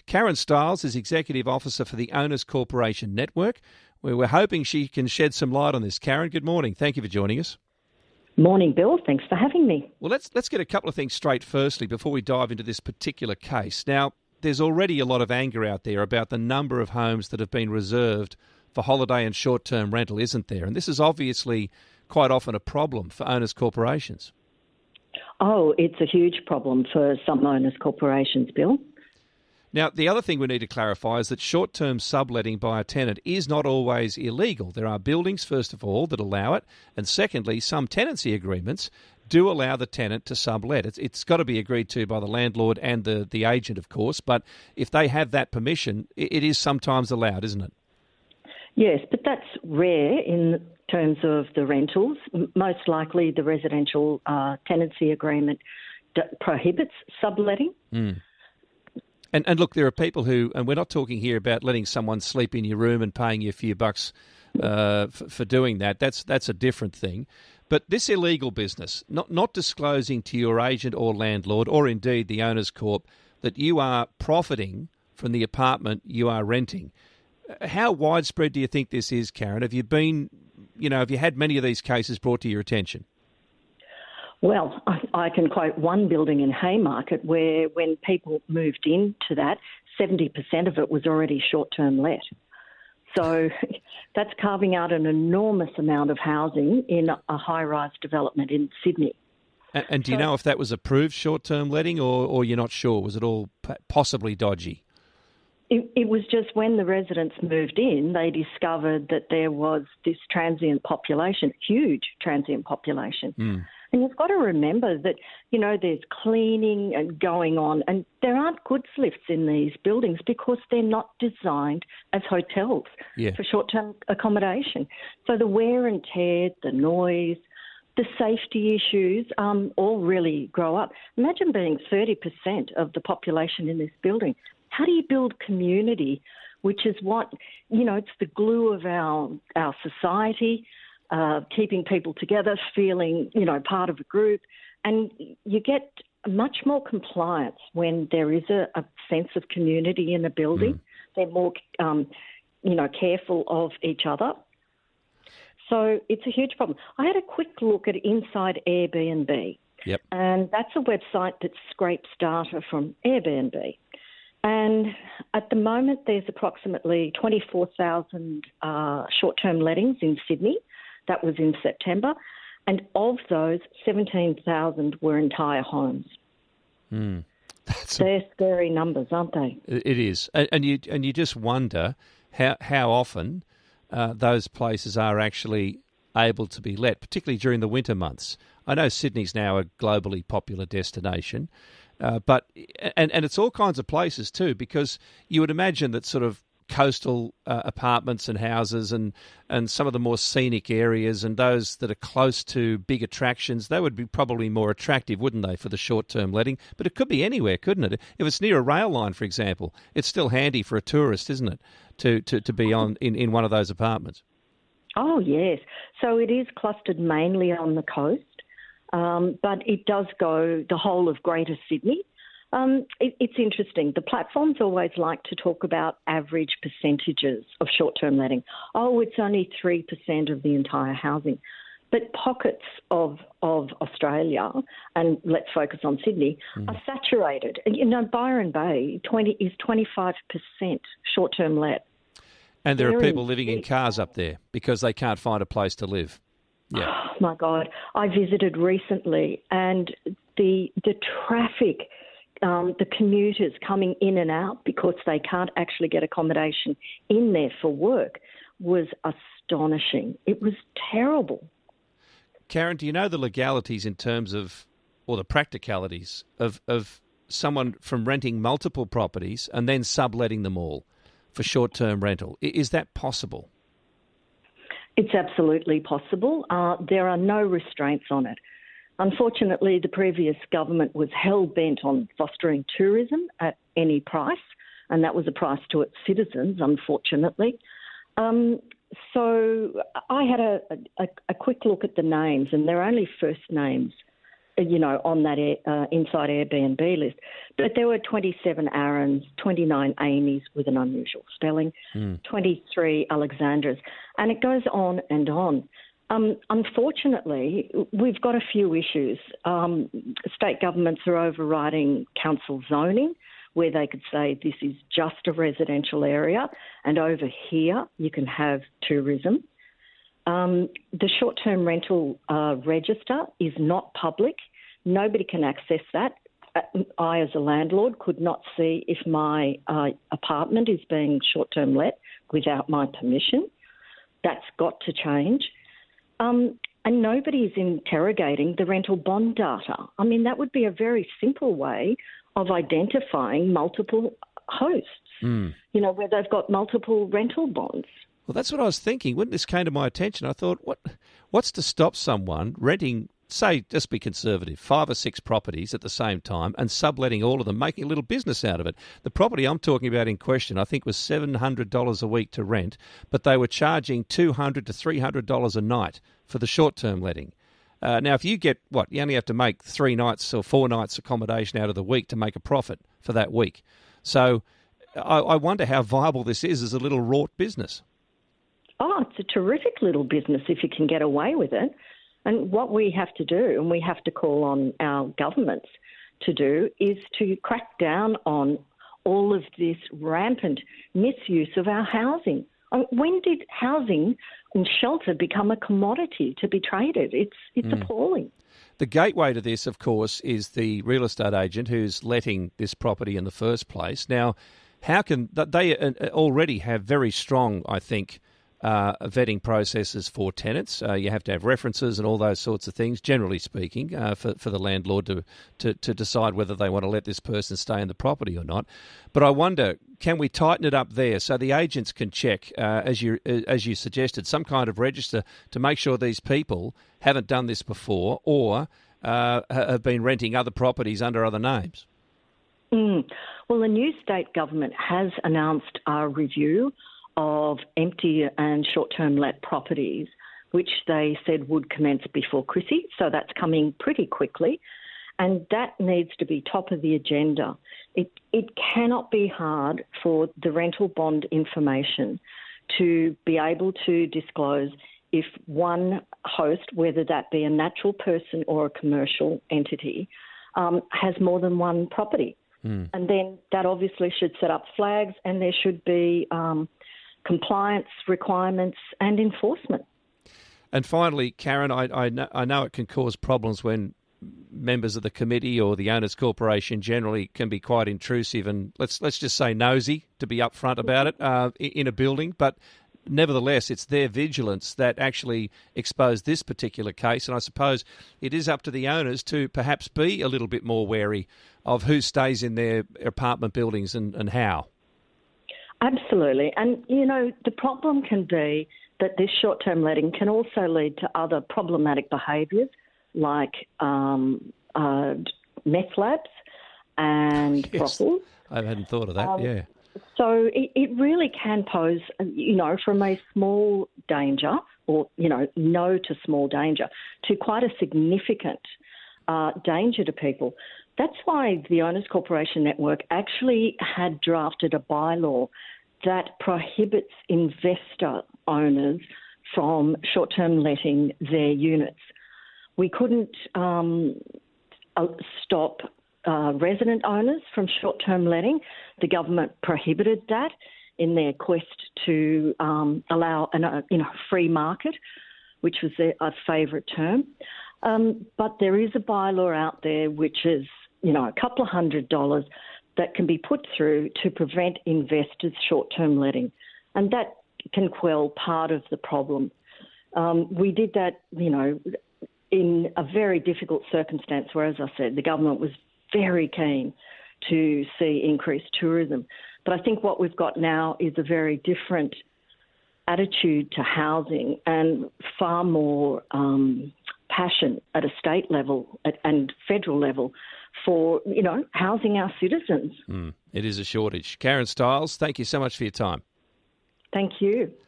Karen Stiles is Executive Officer for the Owners Corporation Network. We're hoping she can shed some light on this. Karen, good morning. Thank you for joining us. Morning, Bill. Thanks for having me. Well, let's get a couple of things straight firstly before we dive into this particular case. Now, there's already a lot of anger out there about the number of homes that have been reserved for holiday and short-term rental, isn't there? And this is obviously quite often a problem for owners' corporations. Oh, it's a huge problem for some owners' corporations, Bill. Now, the other thing we need to clarify is that short-term subletting by a tenant is not always illegal. There are buildings, first of all, that allow it, and secondly, some tenancy agreements do allow the tenant to sublet. It's got to be agreed to by the landlord and the agent, of course, but if they have that permission, it is sometimes allowed, isn't it? Yes, but that's rare in terms of the rentals. Most likely the residential tenancy agreement prohibits subletting. Mm. And look, there are people who, and we're not talking here about letting someone sleep in your room and paying you a few bucks for doing that. That's a different thing. But this illegal business, not disclosing to your agent or landlord, or indeed the Owners Corp, that you are profiting from the apartment you are renting. How widespread do you think this is, Karen? Have you had many of these cases brought to your attention? Well, I can quote one building in Haymarket where when people moved into that, 70% of it was already short-term let. So that's carving out an enormous amount of housing in a high-rise development in Sydney. And do you know if that was approved short-term letting or you're not sure? Was it all possibly dodgy? It was just when the residents moved in, they discovered that there was this transient population, huge transient population. Mm. And you've got to remember that, there's cleaning and going on, and there aren't goods lifts in these buildings because they're not designed as hotels for short-term accommodation. So the wear and tear, the noise, the safety issues all really grow up. Imagine being 30% of the population in this building. How do you build community, which is what, it's the glue of our society, keeping people together, feeling, part of a group. And you get much more compliance when there is a sense of community in a building. Mm. They're more, careful of each other. So it's a huge problem. I had a quick look at Inside Airbnb. Yep. And that's a website that scrapes data from Airbnb. And at the moment, there's approximately 24,000 short-term lettings in Sydney. That was in September. And of those, 17,000 were entire homes. Mm. They're scary numbers, aren't they? It is. And you just wonder how often those places are actually able to be let, particularly during the winter months. I know Sydney's now a globally popular destination, but it's all kinds of places too, because you would imagine that sort of coastal apartments and houses and some of the more scenic areas and those that are close to big attractions, they would be probably more attractive, wouldn't they, for the short-term letting? But it could be anywhere, couldn't it? If it's near a rail line, for example, it's still handy for a tourist, isn't it, to be in one of those apartments? Oh, yes. So it is clustered mainly on the coast, but it does go the whole of Greater Sydney. It's interesting. The platforms always like to talk about average percentages of short-term letting. Oh, it's only 3% of the entire housing. But pockets of Australia, and let's focus on Sydney, are saturated. Byron Bay is 25% short-term let. And there are people living in cars up there because they can't find a place to live. Yeah. Oh, my God. I visited recently, and the traffic, the commuters coming in and out because they can't actually get accommodation in there for work was astonishing. It was terrible. Karen, do you know the legalities in terms of, or the practicalities of someone from renting multiple properties and then subletting them all for short-term rental? Is that possible? It's absolutely possible. There are no restraints on it. Unfortunately, the previous government was hell-bent on fostering tourism at any price, and that was a price to its citizens, unfortunately. So I had a quick look at the names, and they're only first names. on that inside Airbnb list. But there were 27 Aarons, 29 Amy's with an unusual spelling, 23 Alexandras, and it goes on and on. Unfortunately, we've got a few issues. State governments are overriding council zoning, where they could say this is just a residential area, and over here you can have tourism. The short-term rental register is not public. Nobody can access that. I, as a landlord, could not see if my apartment is being short-term let without my permission. That's got to change. And nobody is interrogating the rental bond data. I mean, that would be a very simple way of identifying multiple hosts, where they've got multiple rental bonds. Well, that's what I was thinking. When this came to my attention, I thought, what's to stop someone renting, say, just be conservative, 5 or 6 properties at the same time and subletting all of them, making a little business out of it? The property I'm talking about in question, I think, was $700 a week to rent, but they were charging $200 to $300 a night for the short-term letting. Now, if you get, you only have to make 3 nights or 4 nights accommodation out of the week to make a profit for that week. So I wonder how viable this is as a little wrought business. Oh, it's a terrific little business if you can get away with it. And what we have to do, and we have to call on our governments to do, is to crack down on all of this rampant misuse of our housing. When did housing and shelter become a commodity to be traded? It's appalling. The gateway to this, of course, is the real estate agent who's letting this property in the first place. Now, how can they already have very strong, I think, vetting processes for tenants? You have to have references and all those sorts of things, generally speaking, for the landlord to decide whether they want to let this person stay in the property or not. But I wonder, can we tighten it up there so the agents can check, as you suggested, some kind of register to make sure these people haven't done this before or have been renting other properties under other names? Well, the new state government has announced a review of empty and short-term let properties, which they said would commence before Chrissy. So that's coming pretty quickly. And that needs to be top of the agenda. It cannot be hard for the rental bond information to be able to disclose if one host, whether that be a natural person or a commercial entity, has more than one property. And then that obviously should set up flags, and there should be compliance requirements and enforcement. And finally, Karen, I know it can cause problems when members of the committee or the owners' corporation generally can be quite intrusive and let's just say nosy, to be upfront about it, in a building. But nevertheless, it's their vigilance that actually exposed this particular case. And I suppose it is up to the owners to perhaps be a little bit more wary of who stays in their apartment buildings and how. Absolutely. And, the problem can be that this short-term letting can also lead to other problematic behaviours like meth labs and brothels. I hadn't thought of that, yeah. So it really can pose, from a small danger or, no to small danger to quite a significant danger to people. That's why the Owners Corporation Network actually had drafted a bylaw that prohibits investor owners from short-term letting their units. We couldn't stop resident owners from short-term letting. The government prohibited that in their quest to allow a free market, which was a favourite term. But there is a bylaw out there which is, a couple of $100 that can be put through to prevent investors short-term letting. And that can quell part of the problem. We did that, in a very difficult circumstance where, as I said, the government was very keen to see increased tourism. But I think what we've got now is a very different attitude to housing and far more passion at a state level and federal level for, housing our citizens. It is a shortage. Karen Stiles, thank you so much for your time. Thank you.